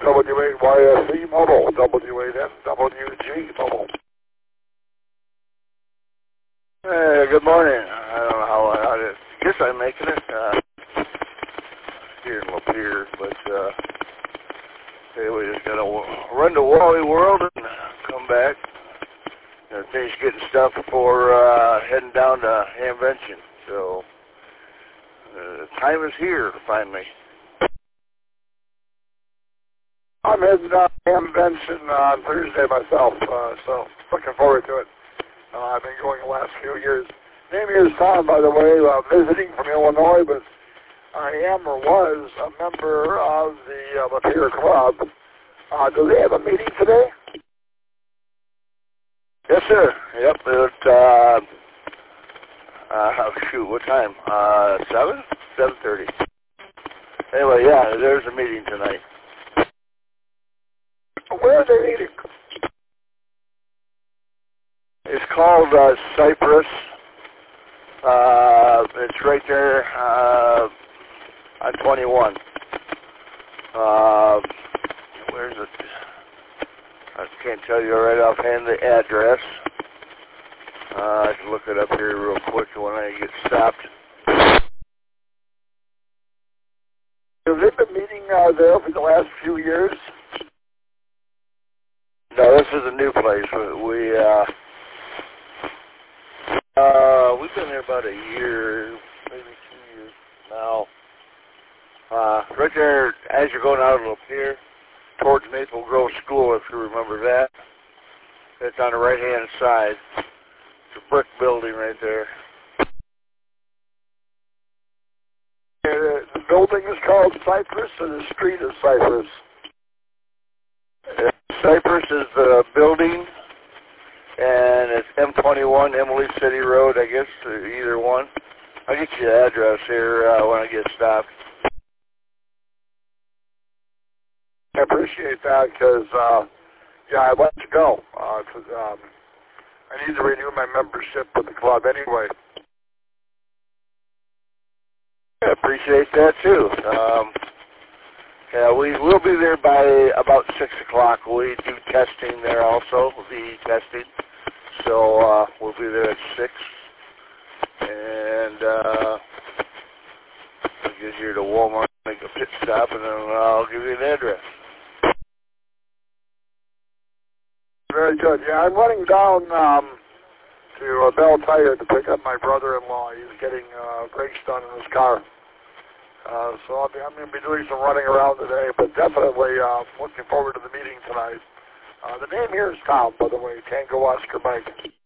W8YSE Mobile, W8NWG Mobile. Hey, good morning. I don't know how I guess I'm making it here in Lapeer, but hey, we just gotta run to Wally World and come back and finish getting stuff before heading down to Hamvention. So time is here finally. I'm heading down to Hamvention on Thursday myself, so looking forward to it. I've been going the last few years. Name here is Tom, by the way, visiting from Illinois, but I am or was a member of the Lapeer Club. Do they have a meeting today? Yes, sir. Yep. Shoot, what time? 7? 7:30. Anyway, yeah, there's a meeting tonight. Where are they meeting? It's called Cypress. It's right there on 21. Where's it? I can't tell you right offhand the address. I can look it up here real quick when I get stopped. Have they been meeting there for the last few years? No, this is a new place. We've been there about a year, maybe 2 years now. Right there, as you're going out of Lapeer, towards Maple Grove School, if you remember that. It's on the right-hand side. It's a brick building right there. The building is called Cypress, and the street is Cypress. Cypress is the building, and it's M21, Emily City Road, I guess, either one. I'll get you the address here when I get stopped. I appreciate that because, yeah, I'd like to go. I need to renew my membership with the club anyway. I appreciate that, too. Yeah, we will be there by about 6 o'clock. We do testing there also, VE testing. So we'll be there at 6. And we'll get here to Walmart, make a pit stop, and then I'll give you an address. Very good. Yeah, I'm running down to Bell Tire to pick up my brother-in-law. He's getting brakes done in his car. So I'm going to be doing some running around today, but definitely looking forward to the meeting tonight. The name here is Tom, by the way, Tango Oscar Mike.